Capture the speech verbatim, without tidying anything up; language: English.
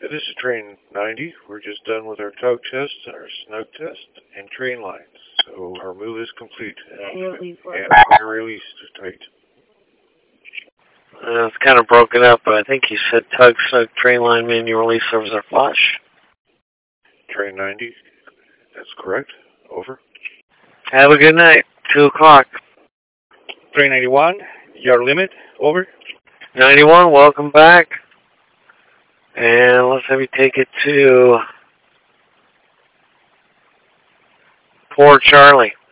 This is train ninety. We're just done with our tug test, our snug test, and train lines. So our move is complete. And we're released tight. Uh, it's kind of broken up, but I think you said tug, snug, train line, manual release service are flush. Train ninety. That's correct. Over. Have a good night. Two o'clock. Train ninety-one. Your limit. Over. ninety-one, welcome back. And let's have you take it to Port Charlie.